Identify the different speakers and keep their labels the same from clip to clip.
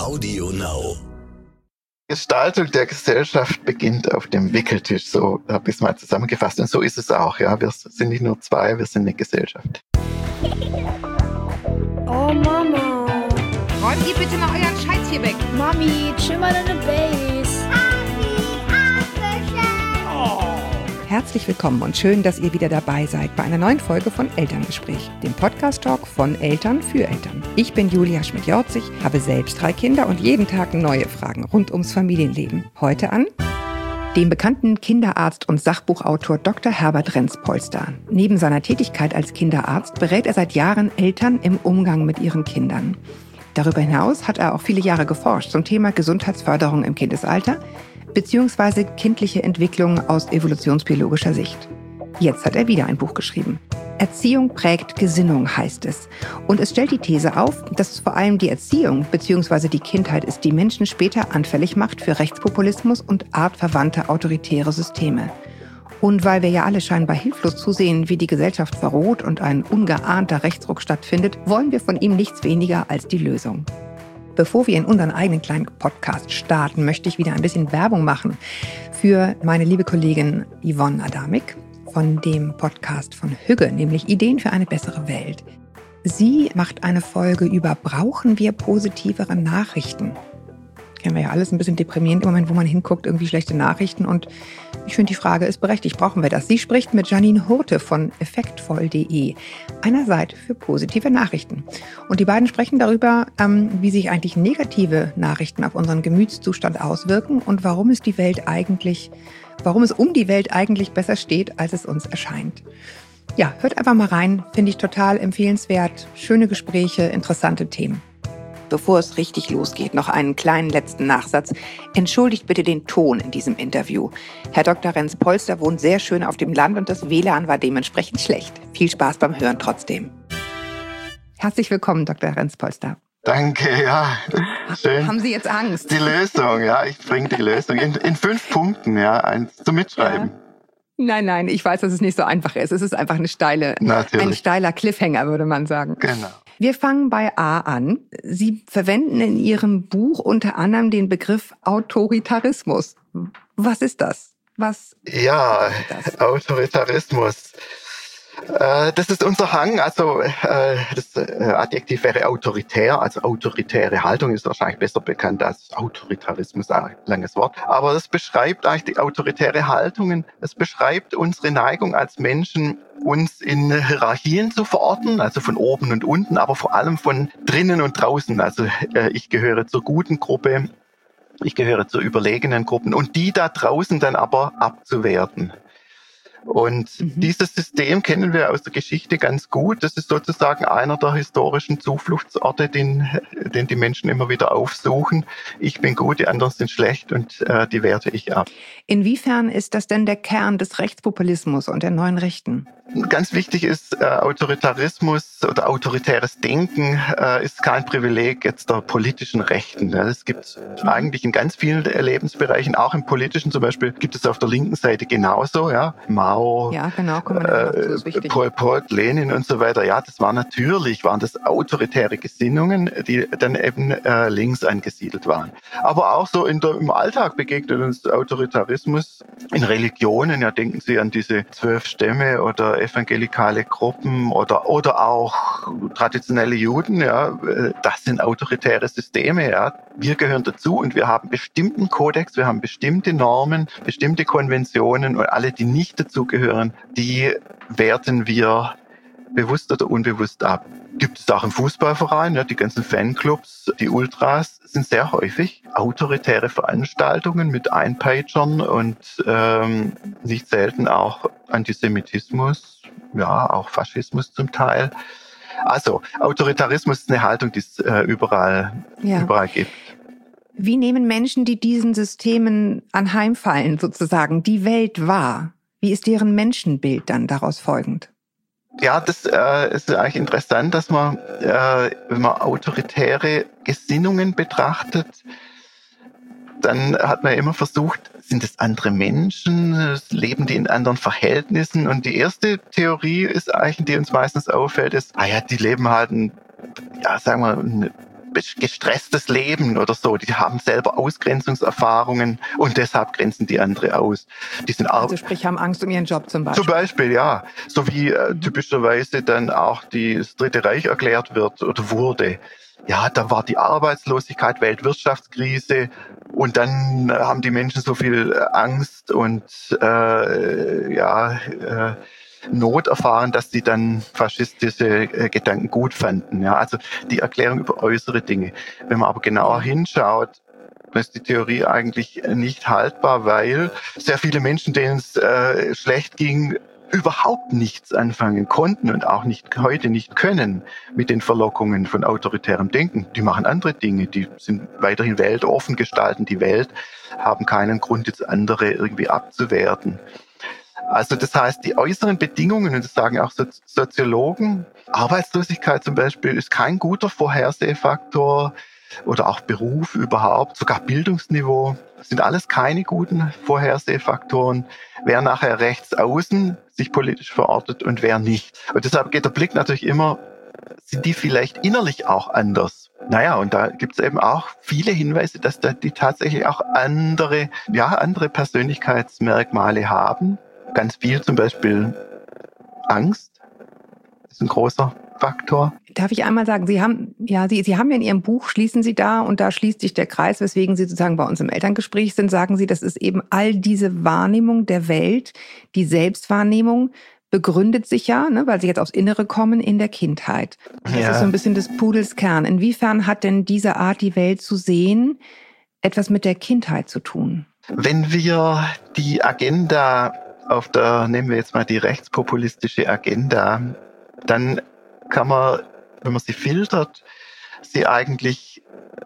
Speaker 1: Audio Now.
Speaker 2: Gestaltung der Gesellschaft beginnt auf dem Wickeltisch, so habe ich es mal zusammengefasst. Und so ist es auch, ja. Wir sind nicht nur zwei, wir sind eine Gesellschaft.
Speaker 3: Oh Mama.
Speaker 4: Räumt ihr bitte mal euren Scheiß hier weg.
Speaker 3: Mami, chill mal deine Base.
Speaker 4: Herzlich willkommen und schön, dass ihr wieder dabei seid bei einer neuen Folge von Elterngespräch, dem Podcast-Talk von Eltern für Eltern. Ich bin Julia Schmidt-Jorzig, habe selbst 3 Kinder und jeden Tag neue Fragen rund ums Familienleben. Heute an dem bekannten Kinderarzt und Sachbuchautor Dr. Herbert Renz-Polster. Neben seiner Tätigkeit als Kinderarzt berät er seit Jahren Eltern im Umgang mit ihren Kindern. Darüber hinaus hat er auch viele Jahre geforscht zum Thema Gesundheitsförderung im Kindesalter bzw. kindliche Entwicklung aus evolutionsbiologischer Sicht. Jetzt hat er wieder ein Buch geschrieben. Erziehung prägt Gesinnung heißt es. Und es stellt die These auf, dass es vor allem die Erziehung bzw. die Kindheit ist, die Menschen später anfällig macht für Rechtspopulismus und artverwandte autoritäre Systeme. Und weil wir ja alle scheinbar hilflos zusehen, wie die Gesellschaft verroht und ein ungeahnter Rechtsruck stattfindet, wollen wir von ihm nichts weniger als die Lösung. Bevor wir in unseren eigenen kleinen Podcast starten, möchte ich wieder ein bisschen Werbung machen für meine liebe Kollegin Yvonne Adamik von dem Podcast von Hügge, nämlich Ideen für eine bessere Welt. Sie macht eine Folge über brauchen wir positivere Nachrichten? Kennen wir ja alles ein bisschen deprimierend im Moment, wo man hinguckt, irgendwie schlechte Nachrichten. Und ich finde, die Frage ist berechtigt, brauchen wir das? Sie spricht mit Janine Hurte von effektvoll.de, einer Seite für positive Nachrichten. Und die beiden sprechen darüber, wie sich eigentlich negative Nachrichten auf unseren Gemütszustand auswirken und warum es um die Welt eigentlich besser steht, als es uns erscheint. Ja, hört einfach mal rein, finde ich total empfehlenswert. Schöne Gespräche, interessante Themen. Bevor es richtig losgeht, noch einen kleinen letzten Nachsatz. Entschuldigt bitte den Ton in diesem Interview. Herr Dr. Renz-Polster wohnt sehr schön auf dem Land und das WLAN war dementsprechend schlecht. Viel Spaß beim Hören trotzdem. Herzlich willkommen, Dr. Renz-Polster.
Speaker 2: Danke, ja. Schön.
Speaker 4: Haben Sie jetzt Angst?
Speaker 2: Die Lösung, ja, ich bringe die Lösung in 5 Punkten, ja, eins zum Mitschreiben.
Speaker 4: Ja. Nein, ich weiß, dass es nicht so einfach ist. Es ist einfach ein steiler Cliffhanger, würde man sagen.
Speaker 2: Genau.
Speaker 4: Wir fangen bei A an. Sie verwenden in Ihrem Buch unter anderem den Begriff Autoritarismus. Was ist das?
Speaker 2: Ja, Autoritarismus. Das ist unser Hang, also das Adjektiv wäre autoritär, also autoritäre Haltung ist wahrscheinlich besser bekannt als Autoritarismus, ein langes Wort. Aber das beschreibt eigentlich die autoritäre Haltungen, es beschreibt unsere Neigung als Menschen, uns in Hierarchien zu verorten, also von oben und unten, aber vor allem von drinnen und draußen. Also ich gehöre zur guten Gruppe, ich gehöre zur überlegenen Gruppen und die da draußen dann aber abzuwerten. Und dieses System kennen wir aus der Geschichte ganz gut. Das ist sozusagen einer der historischen Zufluchtsorte, den die Menschen immer wieder aufsuchen. Ich bin gut, die anderen sind schlecht und die werte ich ab.
Speaker 4: Inwiefern ist das denn der Kern des Rechtspopulismus und der neuen Rechten?
Speaker 2: Ganz wichtig ist, Autoritarismus oder autoritäres Denken ist kein Privileg jetzt der politischen Rechten. Es gibt eigentlich in ganz vielen Lebensbereichen, auch im politischen zum Beispiel, gibt es auf der linken Seite genauso, ja. Mao,
Speaker 4: ja, genau, das ist
Speaker 2: Pol Pot, Lenin und so weiter. Ja, waren das autoritäre Gesinnungen, die dann eben links angesiedelt waren. Aber auch so im Alltag begegnet uns Autoritarismus in Religionen. Ja, denken Sie an diese 12 Stämme oder evangelikale Gruppen oder auch traditionelle Juden. Ja, das sind autoritäre Systeme. Ja, wir gehören dazu und wir haben bestimmten Kodex, wir haben bestimmte Normen, bestimmte Konventionen und alle, die nicht dazugehören, die werten wir bewusst oder unbewusst ab. Gibt es auch im Fußballverein, ja, die ganzen Fanclubs, die Ultras sind sehr häufig autoritäre Veranstaltungen mit Einpeitschern und nicht selten auch Antisemitismus, ja, auch Faschismus zum Teil. Also Autoritarismus ist eine Haltung, die es überall gibt.
Speaker 4: Wie nehmen Menschen, die diesen Systemen anheimfallen, sozusagen die Welt wahr? Wie ist deren Menschenbild dann daraus folgend?
Speaker 2: Ja, das ist eigentlich interessant, dass man, wenn man autoritäre Gesinnungen betrachtet, dann hat man immer versucht, sind es andere Menschen, leben die in anderen Verhältnissen? Und die erste Theorie ist eigentlich, die uns meistens auffällt, ist, die leben halt ein gestresstes Leben oder so. Die haben selber Ausgrenzungserfahrungen und deshalb grenzen die andere aus. Die sind
Speaker 4: also sprich, haben Angst um ihren Job zum Beispiel.
Speaker 2: Zum Beispiel, ja. So wie typischerweise dann auch das Dritte Reich erklärt wird oder wurde. Ja, da war die Arbeitslosigkeit, Weltwirtschaftskrise und dann haben die Menschen so viel Angst und Not erfahren, dass sie dann faschistische Gedanken gut fanden. Ja, also die Erklärung über äußere Dinge. Wenn man aber genauer hinschaut, ist die Theorie eigentlich nicht haltbar, weil sehr viele Menschen, denen es schlecht ging, überhaupt nichts anfangen konnten und auch heute nicht können mit den Verlockungen von autoritärem Denken. Die machen andere Dinge, die sind weiterhin weltoffen, gestalten die Welt, haben keinen Grund, jetzt andere irgendwie abzuwerten. Also das heißt, die äußeren Bedingungen, und das sagen auch Soziologen, Arbeitslosigkeit zum Beispiel ist kein guter Vorhersehfaktor oder auch Beruf überhaupt, sogar Bildungsniveau, sind alles keine guten Vorhersehfaktoren, wer nachher rechts außen sich politisch verortet und wer nicht. Und deshalb geht der Blick natürlich immer, sind die vielleicht innerlich auch anders? Naja, und da gibt es eben auch viele Hinweise, dass die tatsächlich auch andere Persönlichkeitsmerkmale haben. Ganz viel zum Beispiel Angst ist ein großer Faktor.
Speaker 4: Darf ich einmal sagen, Sie haben ja in Ihrem Buch, schließen Sie da, und da schließt sich der Kreis, weswegen Sie sozusagen bei uns im Elterngespräch sind, sagen Sie, das ist eben all diese Wahrnehmung der Welt, die Selbstwahrnehmung begründet sich ja, ne, weil Sie jetzt aufs Innere kommen, in der Kindheit. Das ist so ein bisschen des Pudels Kern. Inwiefern hat denn diese Art, die Welt zu sehen, etwas mit der Kindheit zu tun?
Speaker 2: Wenn wir die Agenda nehmen wir jetzt mal die rechtspopulistische Agenda, dann kann man, wenn man sie filtert, sie eigentlich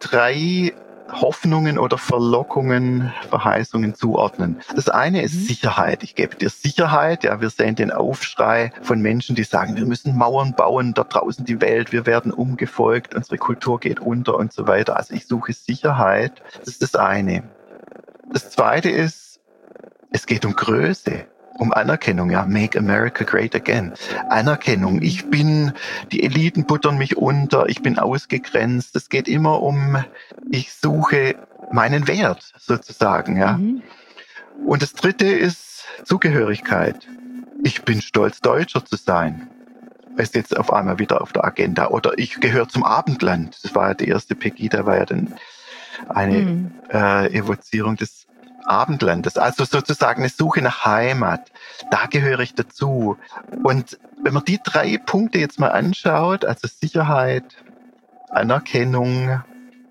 Speaker 2: 3 Hoffnungen oder Verlockungen, Verheißungen zuordnen. Das eine ist Sicherheit. Ich gebe dir Sicherheit. Ja, wir sehen den Aufschrei von Menschen, die sagen, wir müssen Mauern bauen, da draußen die Welt, wir werden umgefolgt, unsere Kultur geht unter und so weiter. Also ich suche Sicherheit. Das ist das eine. Das zweite ist, es geht um Größe, um Anerkennung, ja, make America great again. Anerkennung, die Eliten buttern mich unter, ich bin ausgegrenzt. Es geht immer ich suche meinen Wert sozusagen, ja. Und das dritte ist Zugehörigkeit. Ich bin stolz, Deutscher zu sein. Ist jetzt auf einmal wieder auf der Agenda. Oder ich gehöre zum Abendland. Das war ja die erste Pegida, war ja dann eine Evozierung des Abendlandes, also sozusagen eine Suche nach Heimat. Da gehöre ich dazu. Und wenn man die 3 Punkte jetzt mal anschaut, also Sicherheit, Anerkennung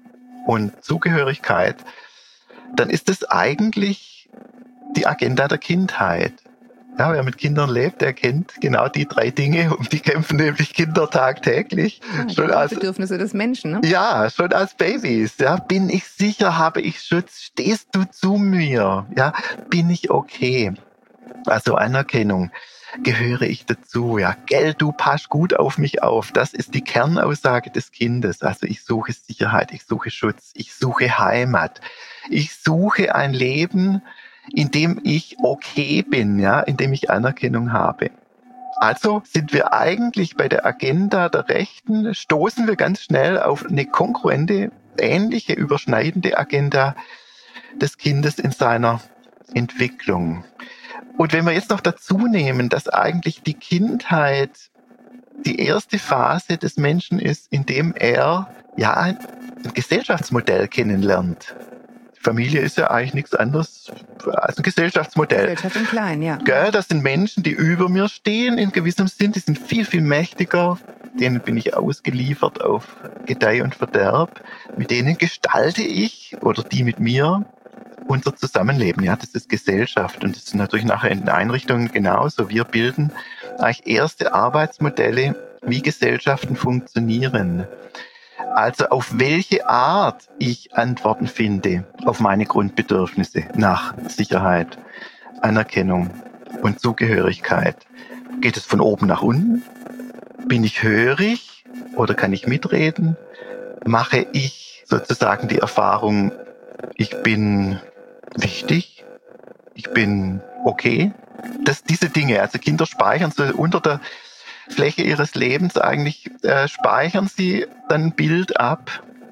Speaker 2: und Zugehörigkeit, dann ist es eigentlich die Agenda der Kindheit. Ja, wer mit Kindern lebt, der kennt genau die 3 Dinge, um die kämpfen nämlich Kinder tagtäglich.
Speaker 4: Ja, schon als Bedürfnisse des Menschen, ne?
Speaker 2: Ja, schon als Babys. Ja, bin ich sicher, habe ich Schutz, stehst du zu mir? Ja, bin ich okay? Also Anerkennung, gehöre ich dazu? Ja, gell, du passt gut auf mich auf. Das ist die Kernaussage des Kindes. Also ich suche Sicherheit, ich suche Schutz, ich suche Heimat. Ich suche ein Leben, in dem ich okay bin, ja, in dem ich Anerkennung habe. Also sind wir eigentlich bei der Agenda der Rechten, stoßen wir ganz schnell auf eine kongruente, ähnliche, überschneidende Agenda des Kindes in seiner Entwicklung. Und wenn wir jetzt noch dazu nehmen, dass eigentlich die Kindheit die erste Phase des Menschen ist, in dem er ja ein Gesellschaftsmodell kennenlernt. Familie ist ja eigentlich nichts anderes als ein Gesellschaftsmodell.
Speaker 4: Gesellschaft im Kleinen, ja.
Speaker 2: Gell, das sind Menschen, die über mir stehen in gewissem Sinn, die sind viel, viel mächtiger. Denen bin ich ausgeliefert auf Gedeih und Verderb. Mit denen gestalte ich, oder die mit mir, unser Zusammenleben. Ja, das ist Gesellschaft. Und das ist natürlich nachher in den Einrichtungen genauso. Wir bilden eigentlich erste Arbeitsmodelle, wie Gesellschaften funktionieren. Also auf welche Art ich Antworten finde auf meine Grundbedürfnisse nach Sicherheit, Anerkennung und Zugehörigkeit. Geht es von oben nach unten? Bin ich hörig oder kann ich mitreden? Mache ich sozusagen die Erfahrung, ich bin wichtig, ich bin okay? Diese Dinge, also Kinder speichern so unter der Fläche ihres Lebens eigentlich, speichern sie dann ein Bild ab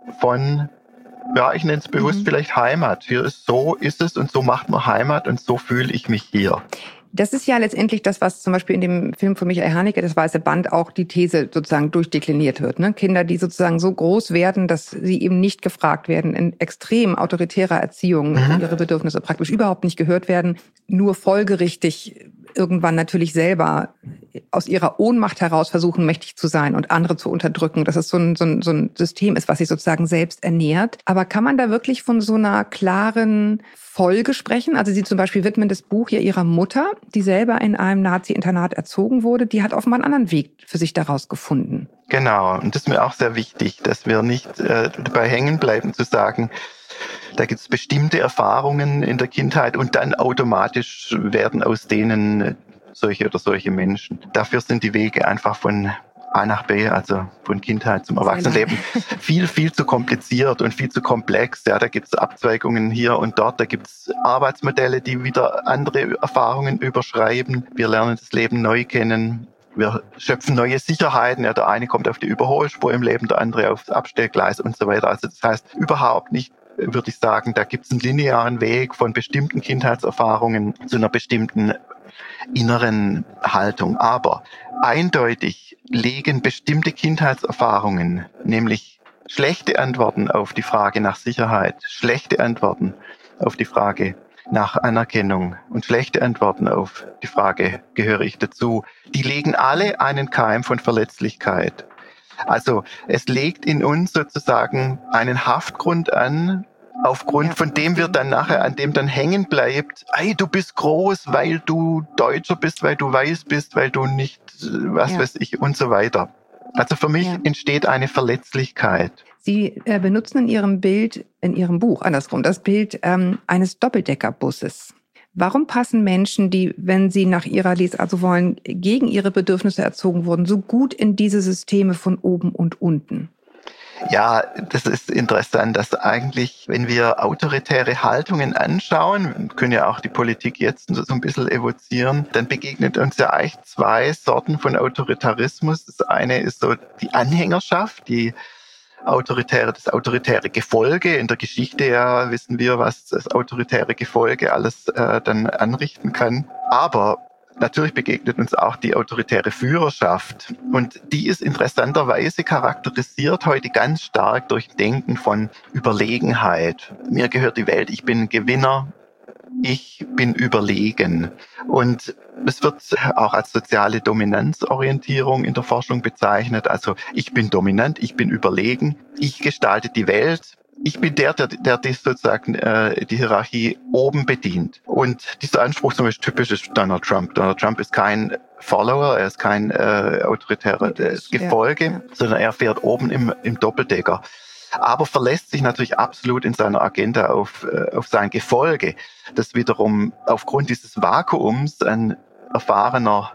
Speaker 2: von, ja, ich nenne es bewusst vielleicht Heimat. Hier ist es und so macht man Heimat und so fühle ich mich hier.
Speaker 4: Das ist ja letztendlich das, was zum Beispiel in dem Film von Michael Haneke, das Weiße Band, auch die These sozusagen durchdekliniert wird. Ne? Kinder, die sozusagen so groß werden, dass sie eben nicht gefragt werden, in extrem autoritärer Erziehung, ihre Bedürfnisse praktisch überhaupt nicht gehört werden, nur folgerichtig irgendwann natürlich selber aus ihrer Ohnmacht heraus versuchen, mächtig zu sein und andere zu unterdrücken. Dass es so ein System ist, was sich sozusagen selbst ernährt. Aber kann man da wirklich von so einer klaren Folge sprechen? Also Sie zum Beispiel widmen das Buch hier ihrer Mutter, die selber in einem Nazi-Internat erzogen wurde. Die hat offenbar einen anderen Weg für sich daraus gefunden.
Speaker 2: Genau, und das ist mir auch sehr wichtig, dass wir nicht dabei hängen bleiben zu sagen, da gibt es bestimmte Erfahrungen in der Kindheit und dann automatisch werden aus denen solche oder solche Menschen. Dafür sind die Wege einfach von A nach B, also von Kindheit zum Erwachsenenleben, viel zu kompliziert und viel zu komplex. Ja, da gibt es Abzweigungen hier und dort, da gibt es Arbeitsmodelle, die wieder andere Erfahrungen überschreiben. Wir lernen das Leben neu kennen. Wir schöpfen neue Sicherheiten. Ja, der eine kommt auf die Überholspur im Leben, der andere aufs Abstellgleis und so weiter. Also das heißt überhaupt nicht, würde ich sagen, da gibt es einen linearen Weg von bestimmten Kindheitserfahrungen zu einer bestimmten inneren Haltung. Aber eindeutig legen bestimmte Kindheitserfahrungen, nämlich schlechte Antworten auf die Frage nach Sicherheit, schlechte Antworten auf die Frage nach Anerkennung und schlechte Antworten auf die Frage, gehöre ich dazu, die legen alle einen Keim von Verletzlichkeit. Also es legt in uns sozusagen einen Haftgrund an, aufgrund von dem wir dann nachher, an dem dann hängen bleibt, hey, du bist groß, weil du Deutscher bist, weil du weiß bist, weil du nicht, weiß ich, und so weiter. Also für mich entsteht eine Verletzlichkeit.
Speaker 4: Sie benutzen in Ihrem Buch, andersrum, das Bild eines Doppeldeckerbusses. Warum passen Menschen, die, wenn sie nach ihrer Lesart so wollen, gegen ihre Bedürfnisse erzogen wurden, so gut in diese Systeme von oben und unten?
Speaker 2: Ja, das ist interessant, dass eigentlich, wenn wir autoritäre Haltungen anschauen, können ja auch die Politik jetzt so ein bisschen evozieren, dann begegnet uns ja eigentlich zwei Sorten von Autoritarismus. Das eine ist so die Anhängerschaft, das autoritäre Gefolge. In der Geschichte ja wissen wir, was das autoritäre Gefolge alles dann anrichten kann. Aber natürlich begegnet uns auch die autoritäre Führerschaft. Und die ist interessanterweise charakterisiert heute ganz stark durch Denken von Überlegenheit. Mir gehört die Welt, ich bin ein Gewinner, ich bin überlegen. Und es wird auch als soziale Dominanzorientierung in der Forschung bezeichnet. Also ich bin dominant, ich bin überlegen, ich gestalte die Welt. Ich bin der sozusagen die Hierarchie oben bedient. Und dieser Anspruch zum Beispiel typisch ist Donald Trump. Donald Trump ist kein Follower, er ist kein autoritäres Gefolge, sondern er fährt oben im Doppeldecker. Aber verlässt sich natürlich absolut in seiner Agenda auf sein Gefolge, das wiederum aufgrund dieses Vakuums an erfahrener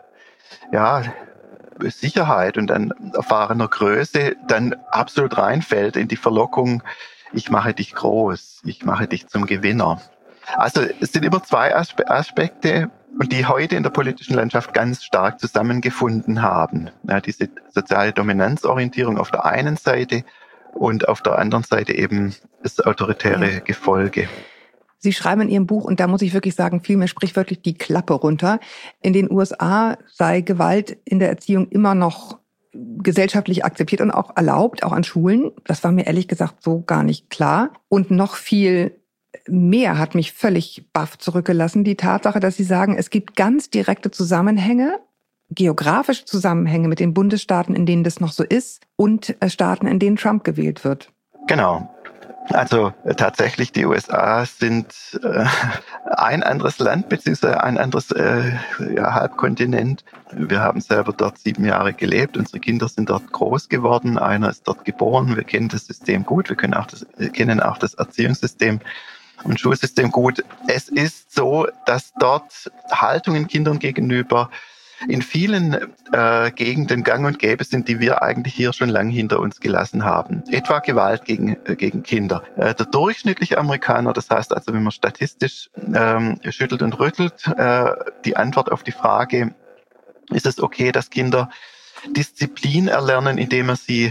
Speaker 2: Sicherheit und an erfahrener Größe dann absolut reinfällt in die Verlockung, ich mache dich groß, ich mache dich zum Gewinner. Also es sind immer zwei Aspekte, und die heute in der politischen Landschaft ganz stark zusammengefunden haben. Ja, diese soziale Dominanzorientierung auf der einen Seite und auf der anderen Seite eben das autoritäre Gefolge.
Speaker 4: Sie schreiben in Ihrem Buch, und da muss ich wirklich sagen, fiel mir sprichwörtlich die Klappe runter, in den USA sei Gewalt in der Erziehung immer noch gesellschaftlich akzeptiert und auch erlaubt, auch an Schulen. Das war mir ehrlich gesagt so gar nicht klar. Und noch viel mehr hat mich völlig baff zurückgelassen, die Tatsache, dass Sie sagen, es gibt ganz direkte Zusammenhänge, geografische Zusammenhänge mit den Bundesstaaten, in denen das noch so ist, und Staaten, in denen Trump gewählt wird.
Speaker 2: Genau. Also tatsächlich, die USA sind ein anderes Land, beziehungsweise ein anderes Halbkontinent. Wir haben selber dort 7 Jahre gelebt, unsere Kinder sind dort groß geworden, einer ist dort geboren, wir kennen das System gut, wir kennen auch das Erziehungssystem und Schulsystem gut. Es ist so, dass dort Haltungen Kindern gegenüber in vielen Gegenden gang und gäbe sind, die wir eigentlich hier schon lange hinter uns gelassen haben. Etwa Gewalt gegen Kinder. Der durchschnittliche Amerikaner, das heißt also, wenn man statistisch schüttelt und rüttelt, die Antwort auf die Frage, ist es okay, dass Kinder Disziplin erlernen, indem man sie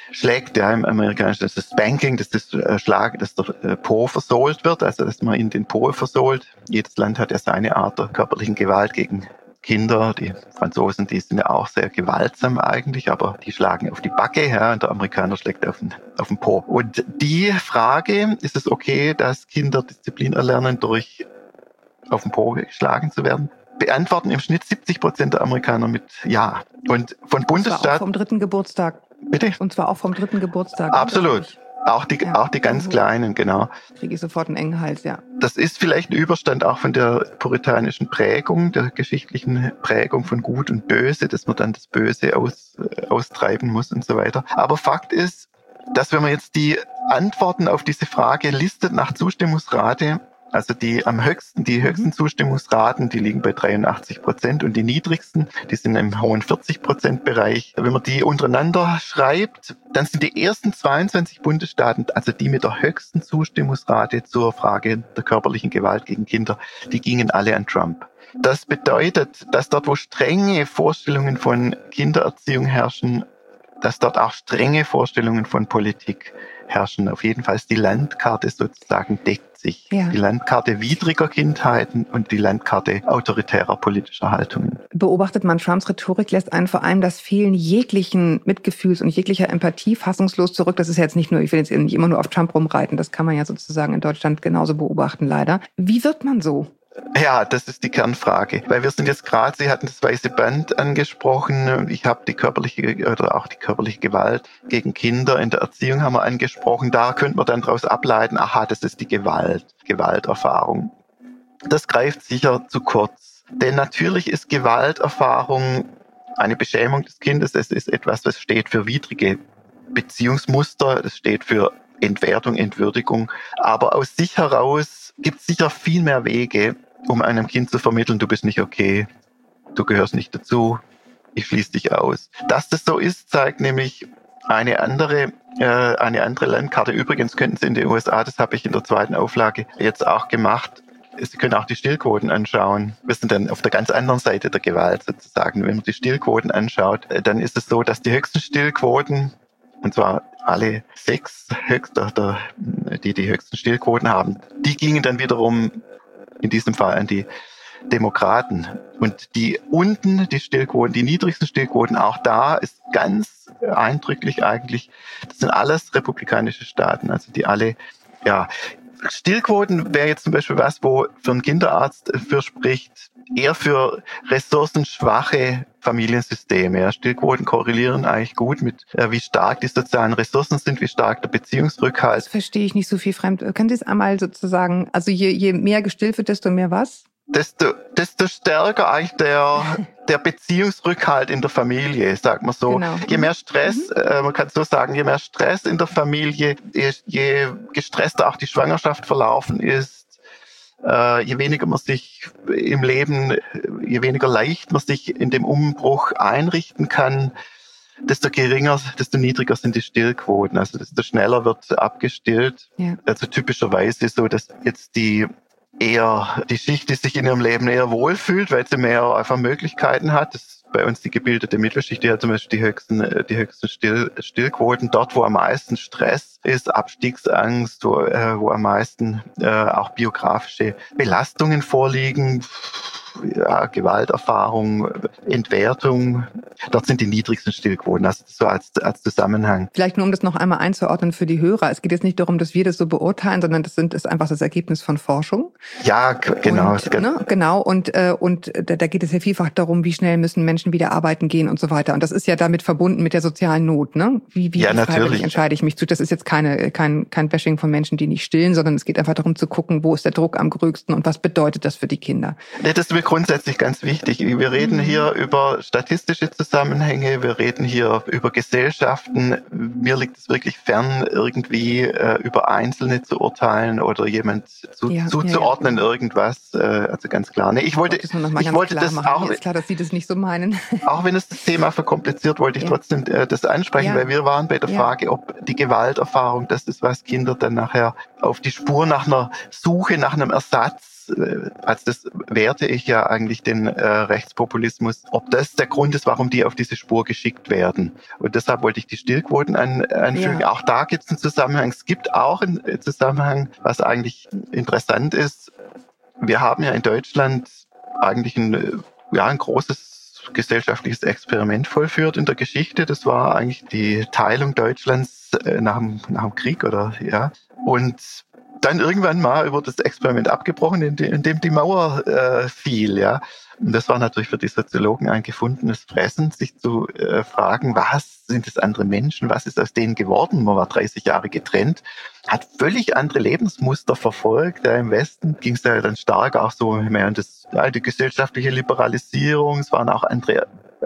Speaker 2: schlägt, ja, im Amerikanischen, das ist Spanking, das ist Schlag, dass der Po versohlt wird, also dass man in den Po versohlt. Jedes Land hat ja seine Art der körperlichen Gewalt gegen Kinder. Die Franzosen, die sind ja auch sehr gewaltsam eigentlich, aber die schlagen auf die Backe, ja, und der Amerikaner schlägt auf den Po. Und die Frage, ist es okay, dass Kinder Disziplin erlernen, durch auf den Po geschlagen zu werden, beantworten im Schnitt 70% der Amerikaner mit Ja. Und von Bundesstaat...
Speaker 4: Und zwar auch vom 3. Geburtstag.
Speaker 2: Bitte?
Speaker 4: Und zwar auch vom 3. Geburtstag.
Speaker 2: Absolut. Auch die ganz Kleinen, genau.
Speaker 4: Kriege ich sofort einen engen Hals, ja.
Speaker 2: Das ist vielleicht ein Überstand auch von der puritanischen Prägung, der geschichtlichen Prägung von Gut und Böse, dass man dann das Böse austreiben muss und so weiter. Aber Fakt ist, dass wenn man jetzt die Antworten auf diese Frage listet nach Zustimmungsrate, also die höchsten Zustimmungsraten, die liegen bei 83% und die niedrigsten, die sind im hohen 40%-Bereich. Wenn man die untereinander schreibt, dann sind die ersten 22 Bundesstaaten, also die mit der höchsten Zustimmungsrate zur Frage der körperlichen Gewalt gegen Kinder, die gingen alle an Trump. Das bedeutet, dass dort, wo strenge Vorstellungen von Kindererziehung herrschen, dass dort auch strenge Vorstellungen von Politik herrschen. Auf jeden Fall ist die Landkarte sozusagen deckt sich. Ja. Die Landkarte widriger Kindheiten und die Landkarte autoritärer politischer Haltungen.
Speaker 4: Beobachtet man Trumps Rhetorik, lässt einen vor allem das Fehlen jeglichen Mitgefühls und jeglicher Empathie fassungslos zurück. Das ist ja jetzt nicht nur, ich will jetzt nicht immer nur auf Trump rumreiten, das kann man ja sozusagen in Deutschland genauso beobachten, leider. Wie wird man so?
Speaker 2: Ja, das ist die Kernfrage. Weil wir sind jetzt gerade, Sie hatten das weiße Band angesprochen. Ich habe die körperliche Gewalt gegen Kinder in der Erziehung haben wir angesprochen. Da könnte man dann daraus ableiten, aha, das ist die Gewalterfahrung. Das greift sicher zu kurz. Denn natürlich ist Gewalterfahrung eine Beschämung des Kindes. Es ist etwas, was steht für widrige Beziehungsmuster. Es steht für Entwertung, Entwürdigung. Aber aus sich heraus gibt es sicher viel mehr Wege, um einem Kind zu vermitteln, du bist nicht okay, du gehörst nicht dazu, ich schließe dich aus. Dass das so ist, zeigt nämlich eine andere Landkarte. Übrigens könnten Sie in den USA, das habe ich in der 2. Auflage jetzt auch gemacht, Sie können auch die Stillquoten anschauen. Wir sind dann auf der ganz anderen Seite der Gewalt sozusagen. Wenn man die Stillquoten anschaut, dann ist es so, dass die höchsten Stillquoten, und zwar alle 6 die höchsten Stillquoten haben, die gingen dann wiederum in diesem Fall an die Demokraten. Und die Stillquoten, die niedrigsten Stillquoten, auch da ist ganz eindrücklich eigentlich, das sind alles republikanische Staaten, also die alle, ja, Stillquoten wäre jetzt zum Beispiel was, wo für einen Kinderarzt für spricht, eher für ressourcenschwache Familiensysteme. Ja. Stillquoten korrelieren eigentlich gut mit, wie stark die sozialen Ressourcen sind, wie stark der Beziehungsrückhalt.
Speaker 4: Das verstehe ich nicht so viel fremd. Können Sie es einmal sozusagen, also je mehr gestillt wird, desto mehr was?
Speaker 2: Desto stärker eigentlich der Beziehungsrückhalt in der Familie, sagt man so. Genau. Je mehr Stress, man kann so sagen, je mehr Stress in der Familie, je gestresster auch die Schwangerschaft verlaufen ist, je weniger man sich im Leben, je weniger leicht man sich in dem Umbruch einrichten kann, desto niedriger sind die Stillquoten, also desto schneller wird abgestillt. Ja. Also typischerweise ist so, dass jetzt die Schicht, die sich in ihrem Leben eher wohlfühlt, weil sie mehr einfach Möglichkeiten hat. Das ist bei uns die gebildete Mittelschicht, die hat zum Beispiel die höchsten Stillquoten. Dort, wo am meisten Stress ist, Abstiegsangst, wo am meisten auch biografische Belastungen vorliegen, ja, Gewalterfahrung, Entwertung. Dort sind die niedrigsten Stillquoten, also so als Zusammenhang.
Speaker 4: Vielleicht nur, um das noch einmal einzuordnen für die Hörer. Es geht jetzt nicht darum, dass wir das so beurteilen, sondern das ist einfach das Ergebnis von Forschung.
Speaker 2: Ja, genau.
Speaker 4: Genau. Und da geht es ja vielfach darum, wie schnell müssen Menschen wieder arbeiten gehen und so weiter. Und das ist ja damit verbunden mit der sozialen Not, ne? Wie
Speaker 2: ja, natürlich
Speaker 4: entscheide ich mich zu. Das ist jetzt kein Bashing von Menschen, die nicht stillen, sondern es geht einfach darum zu gucken, wo ist der Druck am größten und was bedeutet das für die Kinder.
Speaker 2: Das ist mir grundsätzlich ganz wichtig. Wir reden hier über statistische Zusammenhänge, wir reden hier über Gesellschaften. Mir liegt es wirklich fern, irgendwie über Einzelne zu urteilen oder jemand zuzuordnen, irgendwas. Also ganz klar. Nee, ich wollte das auch.
Speaker 4: Mir ist klar, dass Sie das nicht so meinen.
Speaker 2: Auch wenn es das Thema verkompliziert, wollte ich trotzdem das ansprechen, weil wir waren bei der Frage, ob die Gewalterfahrung das ist, was Kinder dann nachher auf die Spur nach einer Suche, nach einem Ersatz als das werte ich ja eigentlich den Rechtspopulismus, ob das der Grund ist, warum die auf diese Spur geschickt werden. Und deshalb wollte ich die Stillquoten anfügen. Ja. Auch da gibt es einen Zusammenhang. Es gibt auch einen Zusammenhang, was eigentlich interessant ist. Wir haben ja in Deutschland eigentlich ein großes gesellschaftliches Experiment vollführt in der Geschichte. Das war eigentlich die Teilung Deutschlands nach dem Krieg, oder ja. Und dann irgendwann mal wird das Experiment abgebrochen, indem die Mauer fiel, ja. Und das war natürlich für die Soziologen ein gefundenes Fressen, sich zu fragen, was sind das andere Menschen, was ist aus denen geworden? Man war 30 Jahre getrennt, hat völlig andere Lebensmuster verfolgt. Ja, im Westen ging es ja dann stark auch so mehr um die gesellschaftliche Liberalisierung. Es waren auch andere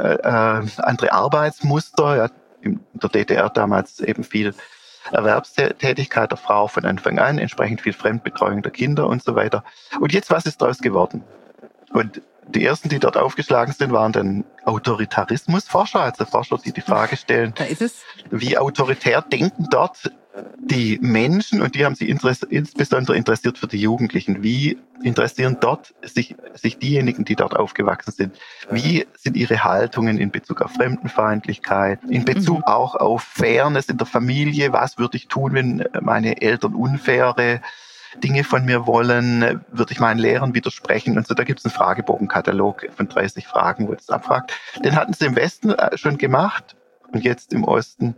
Speaker 2: Arbeitsmuster. Ja, in der DDR damals eben viel Erwerbstätigkeit der Frau von Anfang an, entsprechend viel Fremdbetreuung der Kinder und so weiter. Und jetzt, was ist daraus geworden? Und die ersten, die dort aufgeschlagen sind, waren dann Autoritarismusforscher, also Forscher, die Frage stellen,
Speaker 4: da ist es.
Speaker 2: Wie autoritär denken dort die Menschen, und die haben sich insbesondere interessiert für die Jugendlichen. Wie interessieren dort sich diejenigen, die dort aufgewachsen sind? Wie sind ihre Haltungen in Bezug auf Fremdenfeindlichkeit, in Bezug auch auf Fairness in der Familie? Was würde ich tun, wenn meine Eltern unfaire Dinge von mir wollen? Würde ich meinen Lehrern widersprechen? Und so, da gibt es einen Fragebogenkatalog von 30 Fragen, wo das abfragt. Den hatten sie im Westen schon gemacht, und jetzt im Osten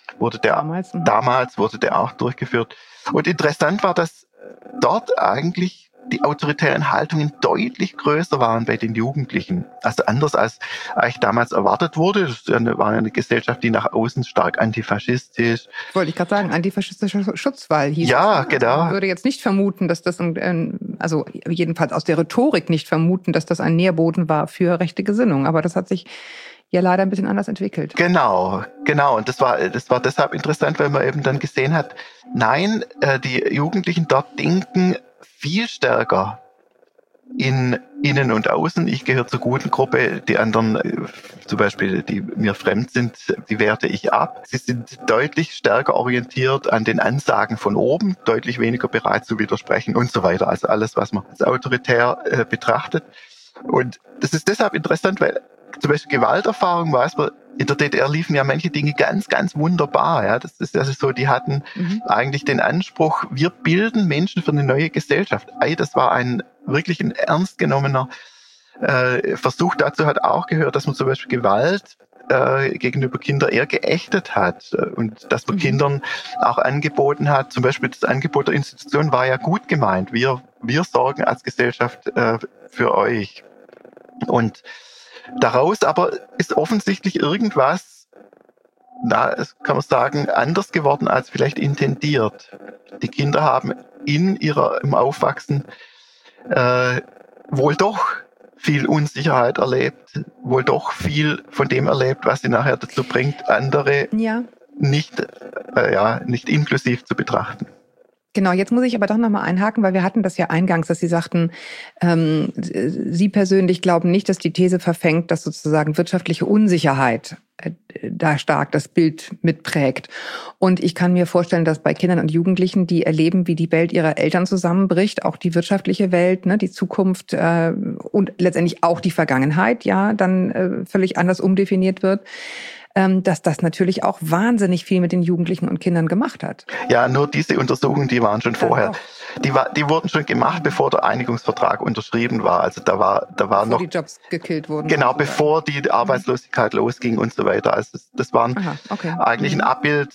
Speaker 2: damals wurde der auch durchgeführt. Und interessant war, dass dort eigentlich die autoritären Haltungen deutlich größer waren bei den Jugendlichen. Also anders als eigentlich damals erwartet wurde. Das war eine Gesellschaft, die nach außen stark antifaschistisch.
Speaker 4: Wollte ich gerade sagen, antifaschistischer Schutzwall hieß
Speaker 2: ja,
Speaker 4: es.
Speaker 2: Genau.
Speaker 4: Ich würde jetzt nicht vermuten, dass das, also jedenfalls aus der Rhetorik nicht vermuten, dass das ein Nährboden war für rechte Gesinnung. Aber das hat sich ja leider ein bisschen anders entwickelt.
Speaker 2: Genau. Und das war deshalb interessant, weil man eben dann gesehen hat, nein, die Jugendlichen dort denken viel stärker in innen und außen. Ich gehöre zur guten Gruppe, die anderen, zum Beispiel, die mir fremd sind, die werte ich ab. Sie sind deutlich stärker orientiert an den Ansagen von oben, deutlich weniger bereit zu widersprechen und so weiter. Also alles, was man als autoritär betrachtet. Und das ist deshalb interessant, weil zum Beispiel Gewalterfahrung, weiß man, in der DDR liefen ja manche Dinge ganz, ganz wunderbar. Ja, das ist also so, die hatten eigentlich den Anspruch, wir bilden Menschen für eine neue Gesellschaft. Das war wirklich ein ernst genommener Versuch. Dazu hat auch gehört, dass man zum Beispiel Gewalt gegenüber Kindern eher geächtet hat und dass man Kindern auch angeboten hat, zum Beispiel das Angebot der Institution war ja gut gemeint. Wir sorgen als Gesellschaft für euch. Und daraus aber ist offensichtlich irgendwas, das kann man sagen, anders geworden als vielleicht intendiert. Die Kinder haben im Aufwachsen wohl doch viel Unsicherheit erlebt, wohl doch viel von dem erlebt, was sie nachher dazu bringt, andere nicht inklusiv zu betrachten.
Speaker 4: Genau, jetzt muss ich aber doch nochmal einhaken, weil wir hatten das ja eingangs, dass Sie sagten, Sie persönlich glauben nicht, dass die These verfängt, dass sozusagen wirtschaftliche Unsicherheit da stark das Bild mitprägt. Und ich kann mir vorstellen, dass bei Kindern und Jugendlichen, die erleben, wie die Welt ihrer Eltern zusammenbricht, auch die wirtschaftliche Welt, ne, die Zukunft und letztendlich auch die Vergangenheit, ja, dann völlig anders umdefiniert wird, dass das natürlich auch wahnsinnig viel mit den Jugendlichen und Kindern gemacht hat.
Speaker 2: Ja, nur diese Untersuchungen, die waren schon vorher. Die wurden schon gemacht, bevor der Einigungsvertrag unterschrieben war. Also da war
Speaker 4: bevor
Speaker 2: noch
Speaker 4: die Jobs gekillt wurden.
Speaker 2: Genau, bevor die Arbeitslosigkeit losging und so weiter. Also das waren eigentlich ein Abbild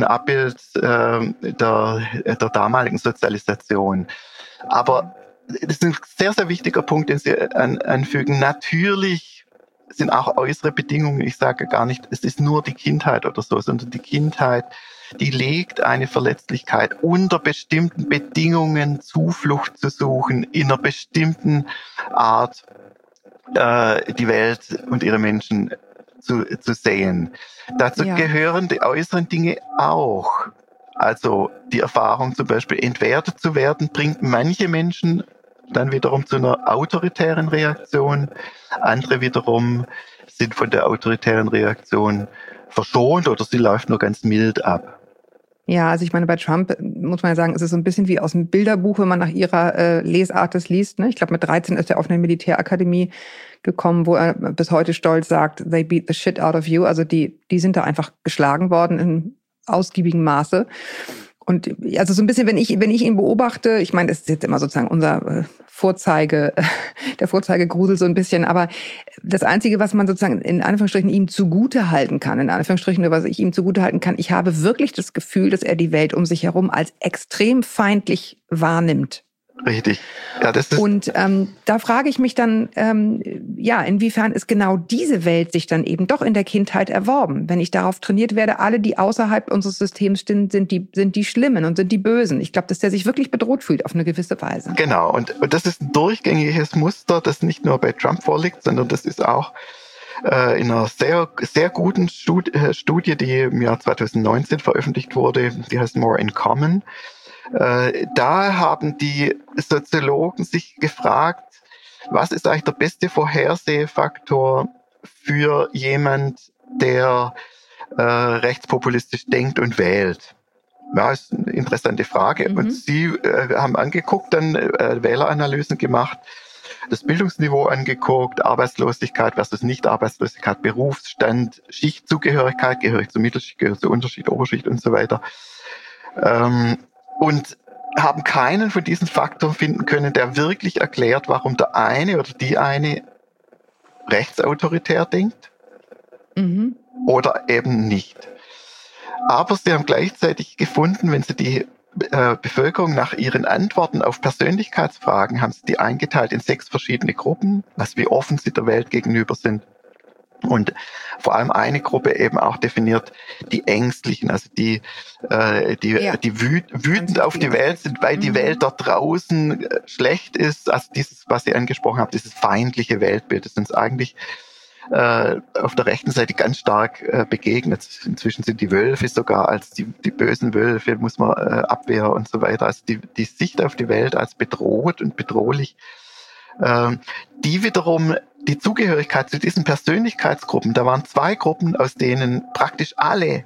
Speaker 2: der damaligen Sozialisation. Aber das ist ein sehr, sehr wichtiger Punkt, den Sie anfügen. Natürlich sind auch äußere Bedingungen, ich sage gar nicht, es ist nur die Kindheit oder so, sondern die Kindheit, die legt eine Verletzlichkeit, unter bestimmten Bedingungen Zuflucht zu suchen, in einer bestimmten Art die Welt und ihre Menschen zu sehen. Dazu gehören die äußeren Dinge auch. Also die Erfahrung zum Beispiel entwertet zu werden, bringt manche Menschen dann wiederum zu einer autoritären Reaktion. Andere wiederum sind von der autoritären Reaktion verschont oder sie läuft nur ganz mild ab.
Speaker 4: Ja, also ich meine, bei Trump muss man ja sagen, es ist so ein bisschen wie aus dem Bilderbuch, wenn man nach ihrer Lesart das liest. Ne? Ich glaube, mit 13 ist er auf eine Militärakademie gekommen, wo er bis heute stolz sagt, they beat the shit out of you. Also die sind da einfach geschlagen worden in ausgiebigem Maße. Und also so ein bisschen, wenn ich ihn beobachte, ich meine, das ist jetzt immer sozusagen unser der Vorzeigegrusel so ein bisschen, aber das Einzige, was man sozusagen in Anführungsstrichen ihm zugutehalten kann, was ich ihm zugutehalten kann, ich habe wirklich das Gefühl, dass er die Welt um sich herum als extrem feindlich wahrnimmt.
Speaker 2: Richtig. Ja, das ist.
Speaker 4: Und da frage ich mich dann, inwiefern ist genau diese Welt sich dann eben doch in der Kindheit erworben? Wenn ich darauf trainiert werde, alle, die außerhalb unseres Systems stehen, sind die Schlimmen und sind die Bösen. Ich glaube, dass der sich wirklich bedroht fühlt auf eine gewisse Weise.
Speaker 2: Genau. Und das ist ein durchgängiges Muster, das nicht nur bei Trump vorliegt, sondern das ist auch in einer sehr, sehr guten Studie, die im Jahr 2019 veröffentlicht wurde, die heißt More in Common. Da haben die Soziologen sich gefragt, was ist eigentlich der beste Vorhersehfaktor für jemand, der rechtspopulistisch denkt und wählt? Ja, ist eine interessante Frage. Und sie haben angeguckt, dann Wähleranalysen gemacht, das Bildungsniveau angeguckt, Arbeitslosigkeit versus Nicht-Arbeitslosigkeit, Berufsstand, Schichtzugehörigkeit, gehörig zur Mittelschicht, gehörig zur Unterschicht, Oberschicht und so weiter. Und haben keinen von diesen Faktoren finden können, der wirklich erklärt, warum der eine oder die eine rechtsautoritär denkt oder eben nicht. Aber sie haben gleichzeitig gefunden, wenn sie die Bevölkerung nach ihren Antworten auf Persönlichkeitsfragen, haben sie die eingeteilt in 6 verschiedene Gruppen, also wie offen sie der Welt gegenüber sind. Und vor allem eine Gruppe eben auch definiert, die Ängstlichen, also die wütend auf die Welt sind, weil die Welt da draußen schlecht ist. Also dieses, was Sie angesprochen haben, dieses feindliche Weltbild, das uns eigentlich auf der rechten Seite ganz stark begegnet. Inzwischen sind die Wölfe sogar als die bösen Wölfe, muss man abwehren und so weiter. Also die Sicht auf die Welt als bedroht und bedrohlich, die wiederum die Zugehörigkeit zu diesen Persönlichkeitsgruppen, da waren 2 Gruppen, aus denen praktisch alle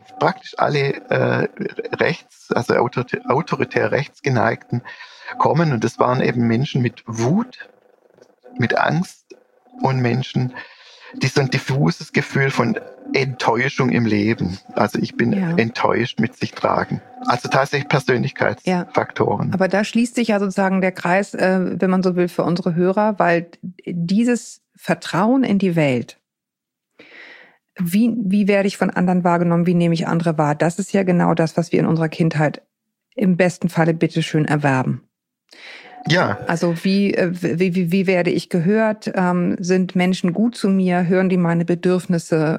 Speaker 2: also autoritär rechtsgeneigten kommen. Und das waren eben Menschen mit Wut, mit Angst und Menschen, die so ein diffuses Gefühl von Enttäuschung im Leben, also ich bin enttäuscht, mit sich tragen. Also tatsächlich Persönlichkeitsfaktoren.
Speaker 4: Ja. Aber da schließt sich ja sozusagen der Kreis, wenn man so will, für unsere Hörer, weil dieses Vertrauen in die Welt, wie werde ich von anderen wahrgenommen, wie nehme ich andere wahr, das ist ja genau das, was wir in unserer Kindheit im besten Falle bitteschön erwerben.
Speaker 2: Ja.
Speaker 4: Also wie werde ich gehört? Sind Menschen gut zu mir? Hören die meine Bedürfnisse?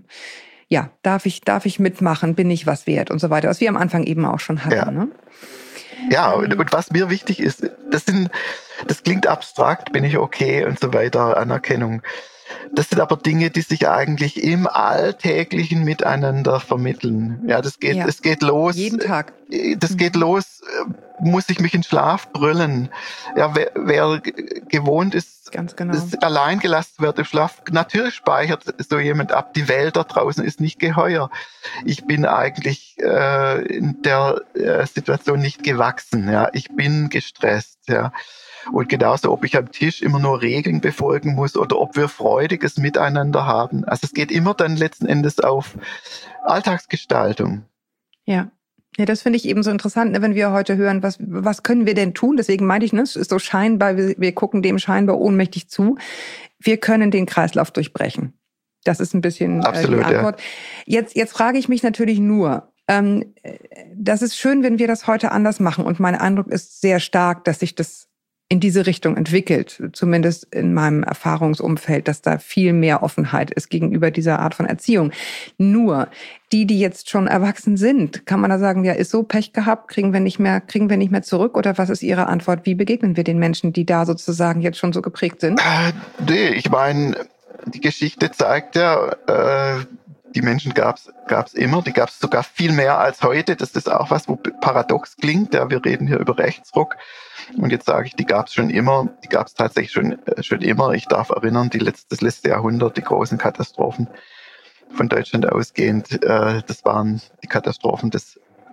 Speaker 4: Darf ich mitmachen? Bin ich was wert? Und so weiter, was wir am Anfang eben auch schon hatten.
Speaker 2: Ja.
Speaker 4: Ne?
Speaker 2: Ja, und was mir wichtig ist, das klingt abstrakt, bin ich okay und so weiter, Anerkennung. Das sind aber Dinge, die sich eigentlich im alltäglichen Miteinander vermitteln. Ja, es geht los.
Speaker 4: Jeden Tag.
Speaker 2: Das geht los, muss ich mich in Schlaf brüllen. Ja, wer gewohnt ist,
Speaker 4: ganz genau,
Speaker 2: dass allein gelassen wird im Schlaf, natürlich speichert so jemand ab, die Welt da draußen ist nicht geheuer. Ich bin eigentlich in der Situation nicht gewachsen. Ja, ich bin gestresst. Ja. Und genauso, ob ich am Tisch immer nur Regeln befolgen muss oder ob wir freudiges Miteinander haben. Also es geht immer dann letzten Endes auf Alltagsgestaltung.
Speaker 4: Ja. Ja, das finde ich eben so interessant, ne, wenn wir heute hören, was können wir denn tun? Deswegen meinte ich, ne, es ist so scheinbar, wir gucken dem scheinbar ohnmächtig zu. Wir können den Kreislauf durchbrechen. Das ist ein bisschen
Speaker 2: absolut,
Speaker 4: die Antwort. Ja. Jetzt frage ich mich natürlich nur, das ist schön, wenn wir das heute anders machen. Und mein Eindruck ist sehr stark, dass sich das in diese Richtung entwickelt, zumindest in meinem Erfahrungsumfeld, dass da viel mehr Offenheit ist gegenüber dieser Art von Erziehung. Nur die jetzt schon erwachsen sind, kann man da sagen, ja, ist so, Pech gehabt, kriegen wir nicht mehr zurück? Oder was ist Ihre Antwort? Wie begegnen wir den Menschen, die da sozusagen jetzt schon so geprägt sind?
Speaker 2: Nee, ich meine, die Geschichte zeigt ja, die Menschen gab's immer, die gab's sogar viel mehr als heute. Das ist auch was, wo paradox klingt. Ja, wir reden hier über Rechtsruck. Und jetzt sage ich, die gab's schon immer, die gab's tatsächlich schon immer. Ich darf erinnern, das letzte Jahrhundert, die großen Katastrophen von Deutschland ausgehend, das waren die Katastrophen des